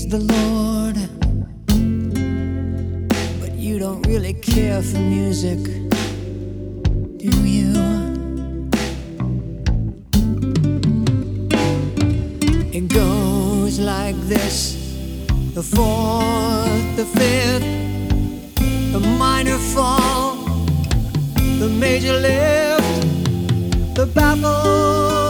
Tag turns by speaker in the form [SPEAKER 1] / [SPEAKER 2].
[SPEAKER 1] praise the Lord, but you don't really care for music, do you? It goes like this: the fourth, the fifth, the minor fall, the major lift, the baffled